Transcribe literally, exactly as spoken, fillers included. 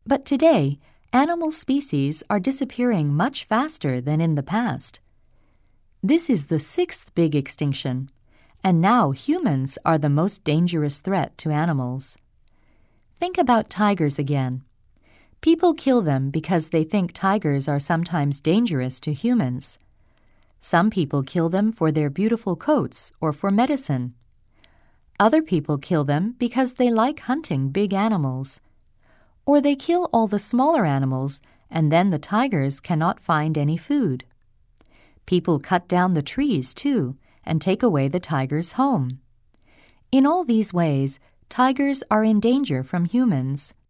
But today, animal species are disappearing much faster than in the past. This is the sixth big extinction, and now humans are the most dangerous threat to animals. Think about tigers again. People kill them because they think tigers are sometimes dangerous to humans. Some people kill them for their beautiful coats or for medicine. Other people kill them because they like hunting big animals. Or they kill all the smaller animals, and then the tigers cannot find any food. People cut down the trees, too, and take away the tigers' home. In all these ways, tigers are in danger from humans.